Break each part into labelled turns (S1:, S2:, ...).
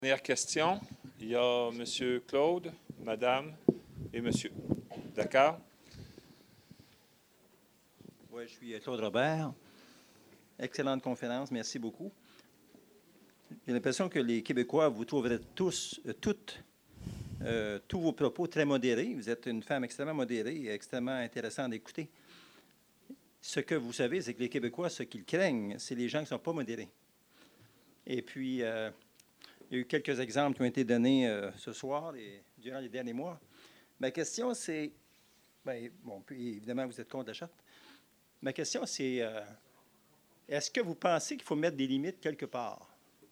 S1: Dernière question. Il y a M. Claude, Madame et Monsieur. D'accord?
S2: Oui, je suis Claude Robert. Excellente conférence, merci beaucoup. J'ai l'impression que les Québécois, vous trouverez tous vos propos très modérés. Vous êtes une femme extrêmement modérée et extrêmement intéressante d'écouter. Ce que vous savez, c'est que les Québécois, ce qu'ils craignent, c'est les gens qui ne sont pas modérés. Et puis, il y a eu quelques exemples qui ont été donnés ce soir et durant les derniers mois. Ma question, c'est... puis évidemment, vous êtes contre la charte. Ma question, c'est... est-ce que vous pensez qu'il faut mettre des limites quelque part?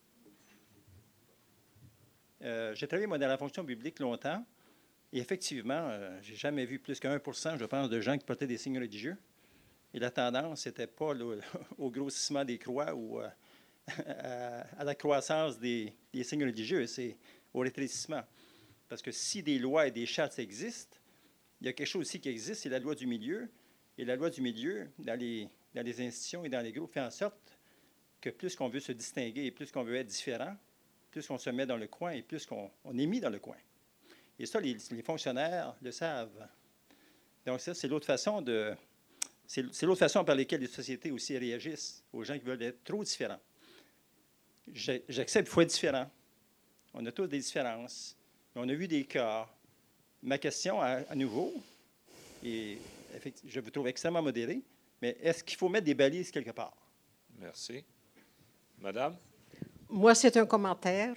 S2: J'ai travaillé, moi, dans la fonction publique longtemps. Et effectivement, je n'ai jamais vu plus que 1%, je pense, de gens qui portaient des signes religieux. Et la tendance, ce n'était pas au grossissement des croix ou à la croissance des signes religieux, c'est au rétrécissement. Parce que si des lois et des chartes existent, il y a quelque chose aussi qui existe, c'est la loi du milieu. Et la loi du milieu, dans les institutions et dans les groupes, fait en sorte que plus qu'on veut se distinguer et plus qu'on veut être différent, plus qu'on se met dans le coin et plus qu'on est mis dans le coin. Et ça, les fonctionnaires le savent. Donc ça, c'est l'autre façon c'est l'autre façon par laquelle les sociétés aussi réagissent aux gens qui veulent être trop différents. J'accepte qu'il faut être différent. On a tous des différences. On a vu des cas. Ma question, à nouveau, et je vous trouve extrêmement modéré, mais est-ce qu'il faut mettre des balises quelque part?
S1: Merci. Madame?
S3: Moi, c'est un commentaire.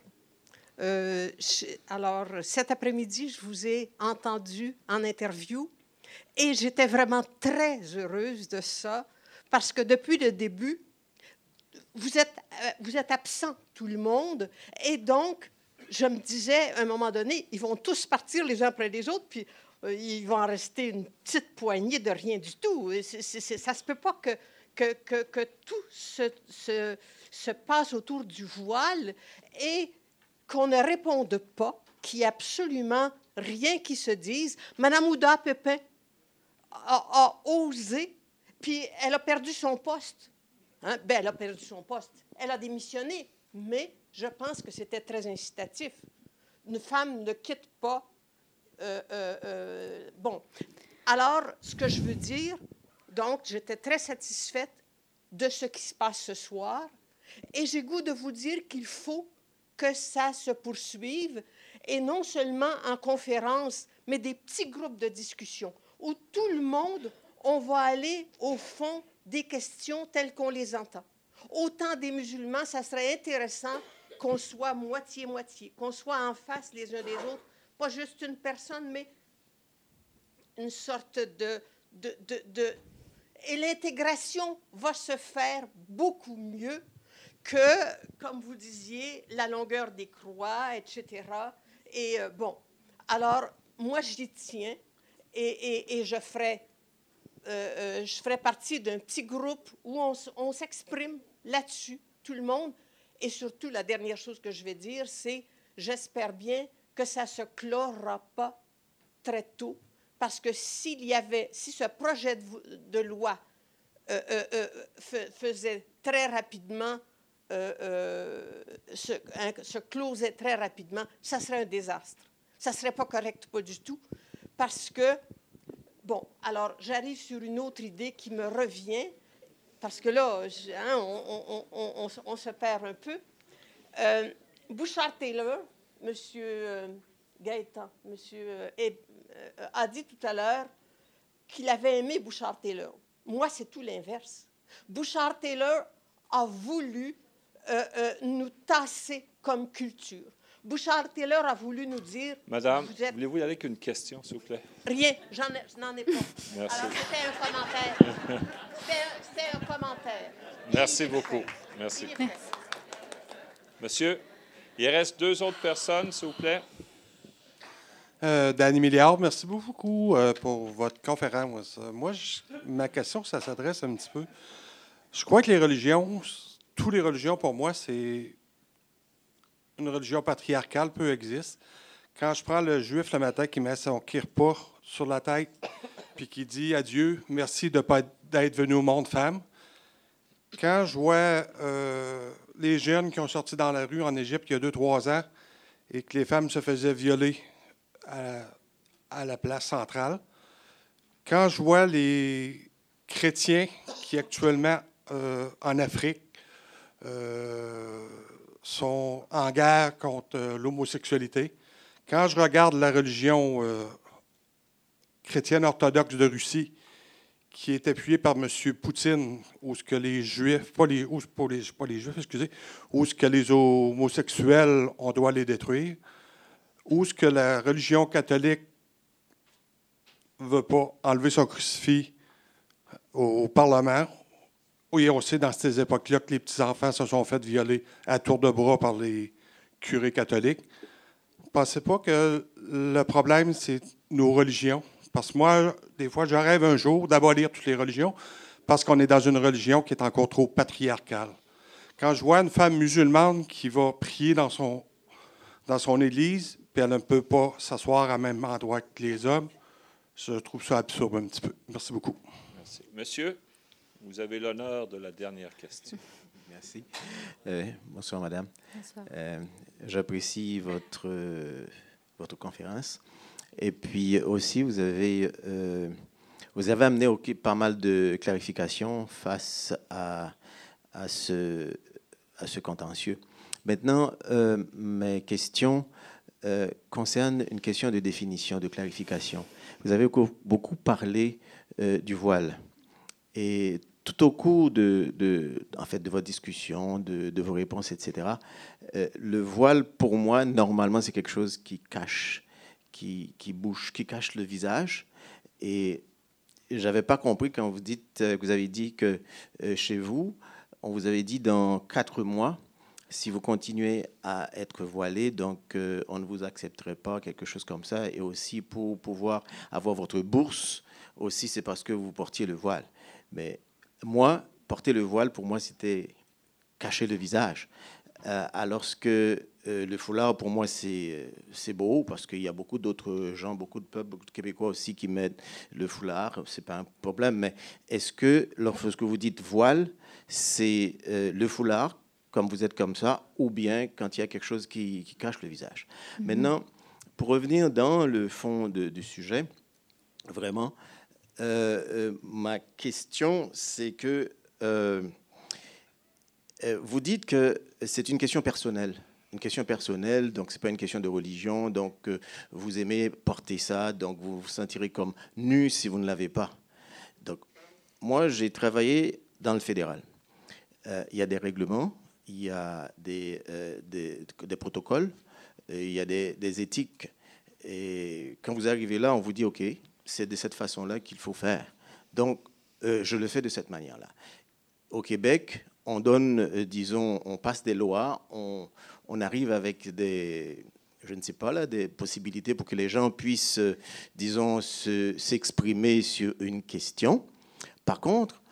S3: Alors, cet après-midi, je vous ai entendu en interview et j'étais vraiment très heureuse de ça parce que depuis le début, vous êtes absent, tout le monde, et donc, je me disais, à un moment donné, ils vont tous partir les uns après les autres, puis il va en rester une petite poignée de rien du tout. Ça ne se peut pas que tout se passe autour du voile et qu'on ne réponde pas, qu'il n'y ait absolument rien qui se dise. Mme Ouda Pépin a osé, puis elle a perdu son poste. Hein? Ben, elle a perdu son poste. Elle a démissionné, mais je pense que c'était très incitatif. Une femme ne quitte pas. Bon. Alors, ce que je veux dire, donc, j'étais très satisfaite de ce qui se passe ce soir. Et j'ai goût de vous dire qu'il faut que ça se poursuive, et non seulement en conférence, mais des petits groupes de discussion, où tout le monde, on va aller au fond des questions telles qu'on les entend. Autant des musulmans, ça serait intéressant qu'on soit moitié-moitié, qu'on soit en face les uns des autres, pas juste une personne, mais une sorte Et l'intégration va se faire beaucoup mieux que, comme vous disiez, la longueur des croix, etc. Et bon, alors, moi, j'y tiens et je ferai partie d'un petit groupe où on s'exprime là-dessus, tout le monde. Et surtout, la dernière chose que je vais dire, c'est j'espère bien que ça ne se clora pas très tôt, parce que si ce projet de loi faisait très rapidement, se closait très rapidement, ça serait un désastre. Ça ne serait pas correct, pas du tout, parce que, bon, alors j'arrive sur une autre idée qui me revient, parce que là, on se perd un peu. Bouchard-Taylor, M. Gaétan, a dit tout à l'heure qu'il avait aimé Bouchard-Taylor. Moi, c'est tout l'inverse. Bouchard-Taylor a voulu nous tasser comme culture. Bouchard-Taylor a voulu nous dire...
S1: Madame, voulez-vous y aller avec une question, s'il vous plaît?
S3: Rien, je n'en ai pas.
S1: Merci.
S3: Alors, c'était un commentaire. C'était un commentaire.
S1: Merci beaucoup. Merci. Monsieur, il reste 2 autres personnes, s'il vous plaît.
S4: Danny Milliard, merci beaucoup pour votre conférence. Moi, ma question, ça s'adresse un petit peu. Je crois que les religions, toutes les religions, pour moi, c'est une religion patriarcale, peu existe. Quand je prends le juif le matin qui met son kirpa sur la tête puis qui dit à Dieu, merci de pas d'être venu au monde femme. Quand je vois les jeunes qui ont sorti dans la rue en Égypte il y a 2-3 ans, et que les femmes se faisaient violer à la place centrale. Quand je vois les chrétiens qui actuellement en Afrique sont en guerre contre l'homosexualité, quand je regarde la religion chrétienne orthodoxe de Russie, qui est appuyée par M. Poutine, où ce que les Juifs, pas les Juifs, excusez, où ce que les homosexuels, on doit les détruire, où ce que la religion catholique ne veut pas enlever son crucifix au Parlement. Oui, on sait dans ces époques-là que les petits-enfants se sont fait violer à tour de bras par les curés catholiques. Ne pensez pas que le problème, c'est nos religions? Parce que moi, des fois, je rêve un jour d'abolir toutes les religions parce qu'on est dans une religion qui est encore trop patriarcale. Quand je vois une femme musulmane qui va prier dans son église, puis elle ne peut pas s'asseoir à même endroit que les hommes, je trouve ça absurde un petit peu. Merci beaucoup.
S1: Merci. Monsieur, vous avez l'honneur de la dernière question.
S5: Merci. Bonsoir, madame.
S3: Bonsoir.
S5: J'apprécie votre conférence. Et puis aussi, vous avez amené pas mal de clarifications face à ce contentieux. Maintenant, mes questions concernent une question de définition, de clarification. Vous avez beaucoup parlé du voile. Et tout au cours de votre discussion, de vos réponses, etc., le voile, pour moi, normalement, c'est quelque chose qui cache, qui cache le visage. Et je n'avais pas compris quand vous avez dit que chez vous, on vous avait dit dans 4 mois, si vous continuez à être voilé, donc on ne vous accepterait pas, quelque chose comme ça. Et aussi pour pouvoir avoir votre bourse, aussi c'est parce que vous portiez le voile. Mais moi, porter le voile, pour moi, c'était cacher le visage. Alors que le foulard, pour moi, c'est beau parce qu'il y a beaucoup d'autres gens, beaucoup de peuples, beaucoup de Québécois aussi qui mettent le foulard. Ce n'est pas un problème. Mais est-ce que lorsque vous dites voile, c'est le foulard, comme vous êtes comme ça, ou bien quand il y a quelque chose qui cache le visage? Maintenant, pour revenir dans le fond du sujet, vraiment, ma question, c'est que vous dites que c'est une question personnelle. Une question personnelle, donc ce n'est pas une question de religion, donc vous aimez porter ça, donc vous vous sentirez comme nu si vous ne l'avez pas. Donc, moi, j'ai travaillé dans le fédéral. Il y a des règlements, il y a des protocoles, il y a des éthiques. Et quand vous arrivez là, on vous dit, OK, c'est de cette façon-là qu'il faut faire. Donc, je le fais de cette manière-là. Au Québec, on donne, disons, on passe des lois, on arrive avec des possibilités pour que les gens puissent, disons, s'exprimer sur une question. Par contre,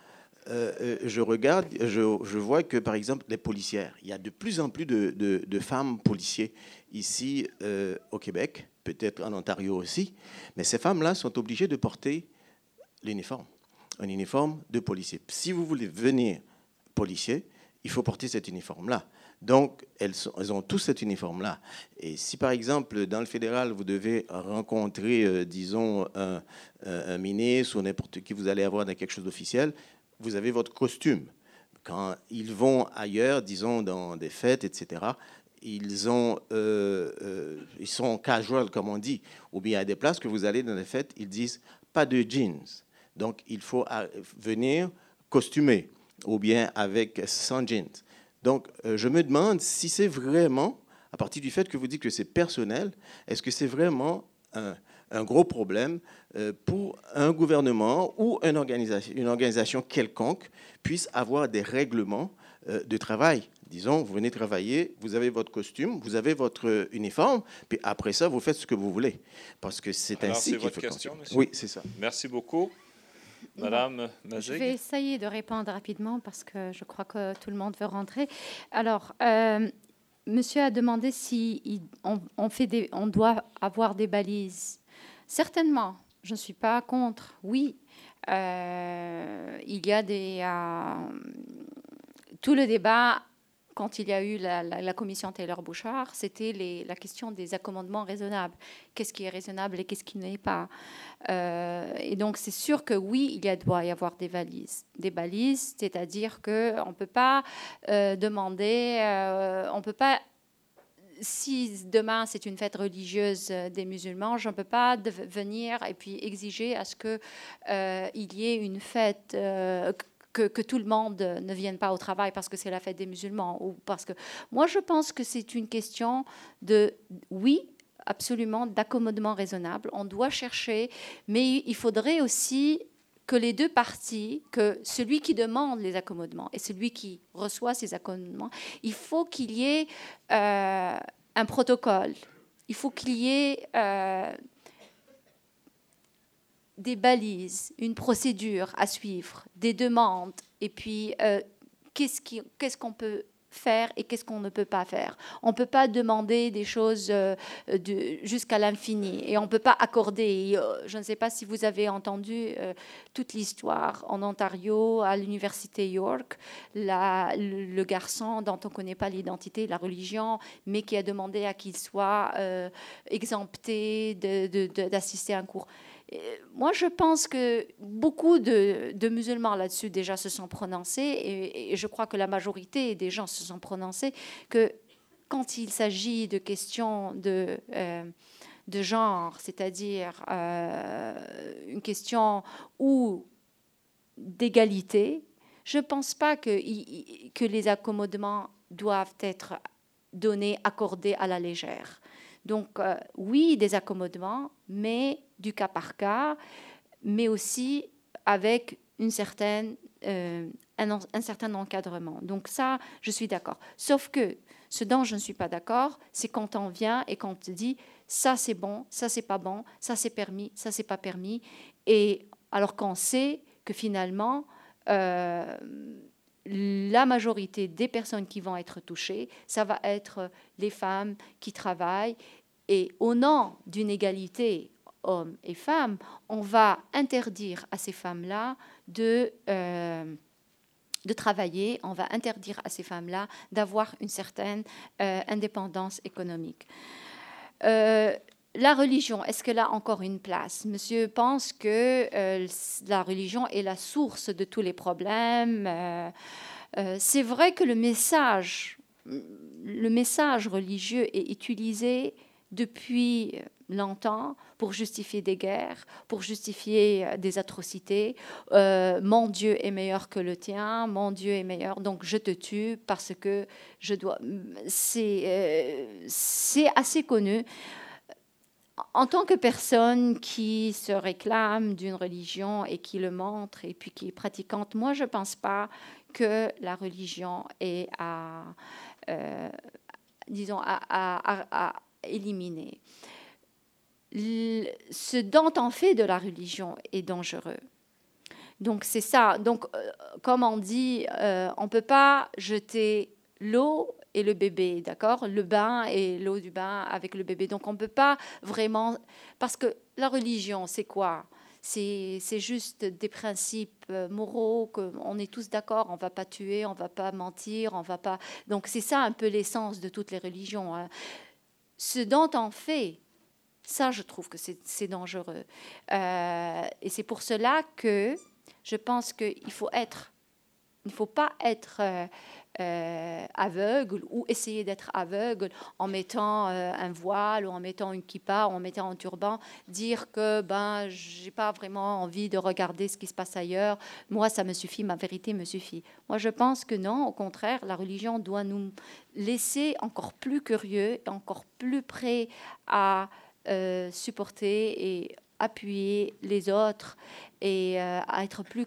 S5: je vois que, par exemple, les policières, il y a de plus en plus de femmes policiers ici au Québec, peut-être en Ontario aussi, mais ces femmes-là sont obligées de porter l'uniforme, un uniforme de policier. Si vous voulez venir policier, il faut porter cet uniforme-là. Donc, elles ont tous cet uniforme-là. Et si, par exemple, dans le fédéral, vous devez rencontrer, disons, un ministre ou n'importe qui vous allez avoir dans quelque chose d'officiel, vous avez votre costume. Quand ils vont ailleurs, disons, dans des fêtes, etc., ils sont casual, comme on dit. Ou bien à des places que vous allez dans des fêtes, ils disent pas de jeans. Donc, il faut venir costumé ou bien sans jeans. Donc, je me demande si c'est vraiment, à partir du fait que vous dites que c'est personnel, est-ce que c'est vraiment un gros problème pour un gouvernement ou une organisation quelconque puisse avoir des règlements de travail. Disons, vous venez travailler, vous avez votre costume, vous avez votre uniforme, puis après ça, vous faites ce que vous voulez. Parce que c'est ainsi qu'il faut...
S1: C'est votre question, monsieur?
S5: Oui, c'est ça.
S1: Merci beaucoup. Madame Mazig.
S6: Je vais essayer de répondre rapidement parce que je crois que tout le monde veut rentrer. Alors, monsieur a demandé si on doit avoir des balises. Certainement, je ne suis pas contre. Oui, il y a tout le débat quand il y a eu la commission Taylor-Bouchard, c'était la question des accommodements raisonnables. Qu'est-ce qui est raisonnable et qu'est-ce qui n'est pas? Et donc, c'est sûr que oui, doit y avoir des balises. Des balises, c'est-à-dire qu'on ne peut pas demander, on ne peut pas... Si demain c'est une fête religieuse des musulmans, je ne peux pas venir et puis exiger à ce qu'il y ait une fête... Que tout le monde ne vienne pas au travail parce que c'est la fête des musulmans. Ou parce que... Moi, je pense que c'est une question de, oui, absolument, d'accommodement raisonnable. On doit chercher, mais il faudrait aussi que les deux parties, que celui qui demande les accommodements et celui qui reçoit ces accommodements, il faut qu'il y ait un protocole. Il faut qu'il y ait... des balises, une procédure à suivre, des demandes, et puis qu'est-ce qu'on peut faire et qu'est-ce qu'on ne peut pas faire. On ne peut pas demander des choses jusqu'à l'infini et on ne peut pas accorder. Je ne sais pas si vous avez entendu toute l'histoire en Ontario, à l'université York, le garçon dont on ne connaît pas l'identité, la religion, mais qui a demandé à qu'il soit exempté d'assister à un cours. Moi, je pense que beaucoup de musulmans là-dessus déjà se sont prononcés et je crois que la majorité des gens se sont prononcés que quand il s'agit de questions de genre, c'est-à-dire une question ou d'égalité, je ne pense pas que les accommodements doivent être donnés, accordés à la légère. Donc, oui, des accommodements, mais du cas par cas, mais aussi avec un certain encadrement. Donc ça, je suis d'accord. Sauf que ce dont je ne suis pas d'accord, c'est quand on vient et qu'on te dit ça c'est bon, ça c'est pas bon, ça c'est permis, ça c'est pas permis, et alors qu'on sait que finalement la majorité des personnes qui vont être touchées, ça va être les femmes qui travaillent. Et au nom d'une égalité hommes et femmes, on va interdire à ces femmes-là de travailler, on va interdire à ces femmes-là d'avoir une certaine indépendance économique. La religion, est-ce qu'elle a encore une place? Monsieur pense que la religion est la source de tous les problèmes. C'est vrai que le message religieux est utilisé depuis longtemps pour justifier des guerres, pour justifier des atrocités. Mon Dieu est meilleur que le tien, mon Dieu est meilleur, donc je te tue parce que je dois... C'est assez connu. En tant que personne qui se réclame d'une religion et qui le montre et puis qui est pratiquante, moi je ne pense pas que la religion est à éliminer. Ce dont on fait de la religion est dangereux. Donc c'est ça. Donc comme on dit, on ne peut pas jeter l'eau et le bébé, d'accord? Le bain et l'eau du bain avec le bébé. Donc on ne peut pas vraiment... Parce que la religion, c'est quoi? C'est juste des principes moraux, qu'on est tous d'accord, on ne va pas tuer, on ne va pas mentir, on va pas... Donc c'est ça un peu l'essence de toutes les religions. Hein. Ce dont on fait, ça je trouve que c'est dangereux. Et c'est pour cela que je pense qu'il ne faut pas être aveugle ou essayer d'être aveugle en mettant un voile ou en mettant une kippa ou en mettant un turban, dire que j'ai pas vraiment envie de regarder ce qui se passe ailleurs, moi ça me suffit, ma vérité me suffit. Moi je pense que non, au contraire, la religion doit nous laisser encore plus curieux et encore plus prêts à supporter et appuyer les autres et à être plus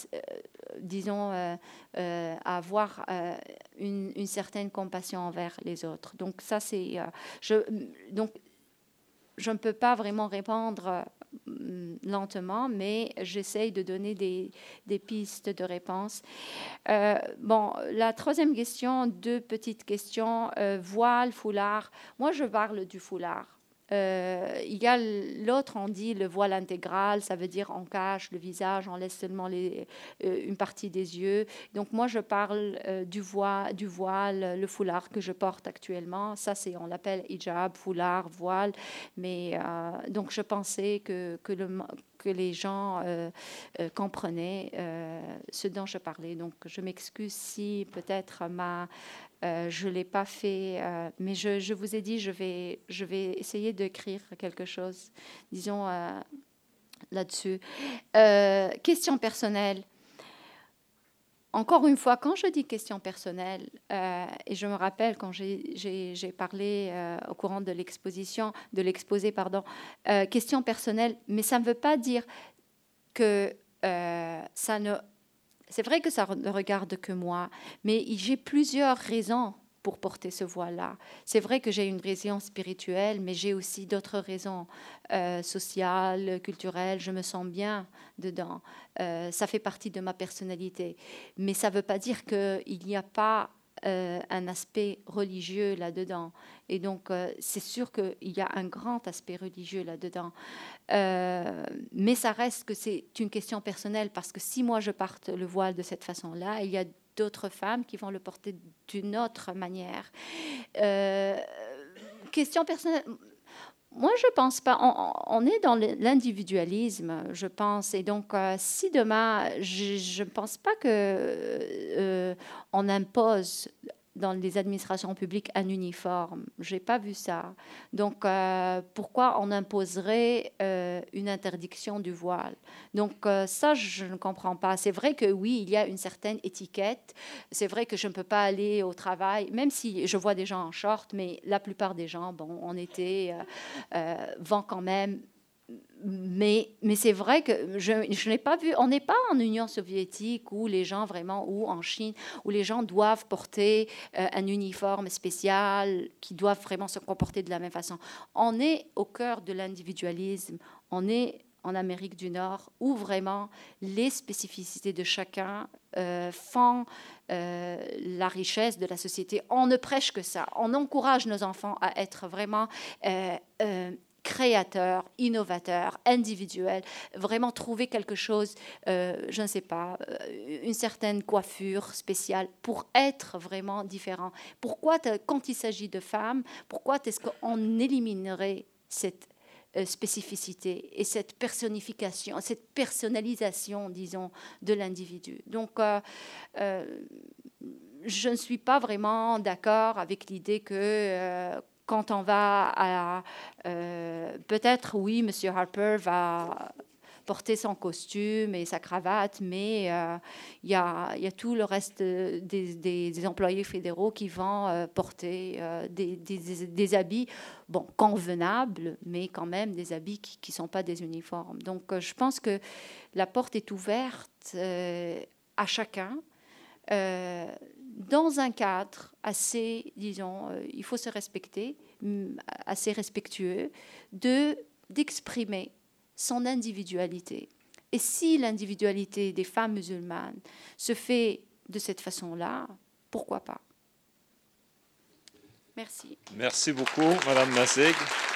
S6: à avoir une certaine compassion envers les autres. Donc ça c'est je ne peux pas vraiment répondre lentement, mais j'essaye de donner des pistes de réponse. La troisième question, deux petites questions. Voile, foulard. Moi, je parle du foulard. Il y a l'autre, on dit le voile intégral, ça veut dire on cache le visage, on laisse seulement une partie des yeux. Donc moi, je parle du voile, le foulard que je porte actuellement. Ça, on l'appelle hijab, foulard, voile. Mais donc je pensais que les gens comprenaient ce dont je parlais. Donc je m'excuse si peut-être je ne l'ai pas fait, mais je vous ai dit, je vais essayer d'écrire quelque chose, disons, là-dessus. Question personnelle. Encore une fois, quand je dis question personnelle, et je me rappelle quand j'ai parlé au courant de l'exposé, question personnelle, mais ça ne veut pas dire que ça ne... C'est vrai que ça ne regarde que moi, mais j'ai plusieurs raisons pour porter ce voile-là. C'est vrai que j'ai une raison spirituelle, mais j'ai aussi d'autres raisons sociales, culturelles. Je me sens bien dedans. Ça fait partie de ma personnalité. Mais ça ne veut pas dire qu'il n'y a pas un aspect religieux là-dedans. Et donc, c'est sûr qu'il y a un grand aspect religieux là-dedans. Mais ça reste que c'est une question personnelle, parce que si moi je porte le voile de cette façon-là, il y a d'autres femmes qui vont le porter d'une autre manière. Question personnelle. Moi, je pense pas. On est dans l'individualisme, je pense. Et donc, si demain, je ne pense pas que on impose dans les administrations publiques un uniforme. Je n'ai pas vu ça. Donc, pourquoi on imposerait une interdiction du voile? Donc, ça, je ne comprends pas. C'est vrai que oui, il y a une certaine étiquette. C'est vrai que je ne peux pas aller au travail, même si je vois des gens en short, mais la plupart des gens, bon, en été, vont quand même. Mais c'est vrai que je n'ai pas vu, on n'est pas en Union soviétique où les gens vraiment, ou en Chine, où les gens doivent porter un uniforme spécial, qui doivent vraiment se comporter de la même façon. On est au cœur de l'individualisme, on est en Amérique du Nord, où vraiment les spécificités de chacun font la richesse de la société. On ne prêche que ça, on encourage nos enfants à être vraiment... créateur, innovateur, individuel, vraiment trouver quelque chose, je ne sais pas, une certaine coiffure spéciale pour être vraiment différent. Pourquoi, quand il s'agit de femmes, pourquoi est-ce qu'on éliminerait cette spécificité et cette personnification, cette personnalisation, disons, de l'individu? Donc, je ne suis pas vraiment d'accord avec l'idée que... quand on va à... peut-être, oui, M. Harper va porter son costume et sa cravate, mais il y a tout le reste des employés fédéraux qui vont porter des habits, bon, convenables, mais quand même des habits qui ne sont pas des uniformes. Donc, je pense que la porte est ouverte à chacun, dans un cadre assez, disons, il faut se respecter, assez respectueux, d'exprimer son individualité. Et si l'individualité des femmes musulmanes se fait de cette façon-là, pourquoi pas? Merci.
S1: Merci beaucoup, Madame Massig.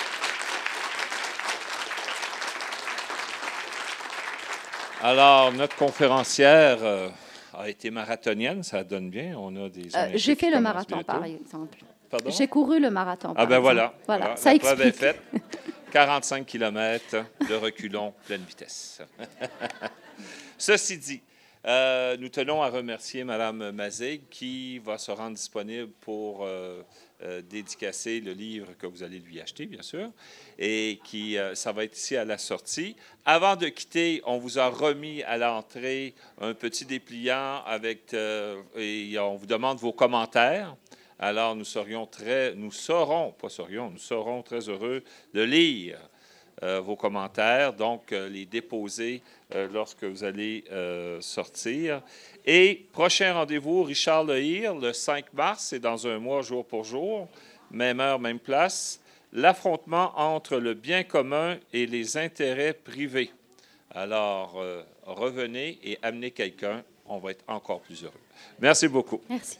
S1: Alors, notre conférencière a été marathonienne, ça donne bien. On a des
S6: j'ai fait le marathon, par exemple.
S1: Pardon?
S6: J'ai couru le marathon.
S1: Ah ben voilà.
S6: Ça
S1: la
S6: explique.
S1: preuve est faite. 45 km de reculons pleine vitesse. Ceci dit, nous tenons à remercier Mme Massig qui va se rendre disponible pour dédicacer le livre que vous allez lui acheter, bien sûr, et ça va être ici à la sortie. Avant de quitter, on vous a remis à l'entrée un petit dépliant et on vous demande vos commentaires. Alors, nous serons très heureux de lire vos commentaires, donc les déposer lorsque vous allez sortir. Et prochain rendez-vous, Richard Lehir, le 5 mars, c'est dans un mois, jour pour jour, même heure, même place, l'affrontement entre le bien commun et les intérêts privés. Alors, revenez et amenez quelqu'un, on va être encore plus heureux. Merci beaucoup.
S6: Merci.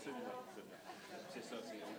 S1: Absolument. C'est ça.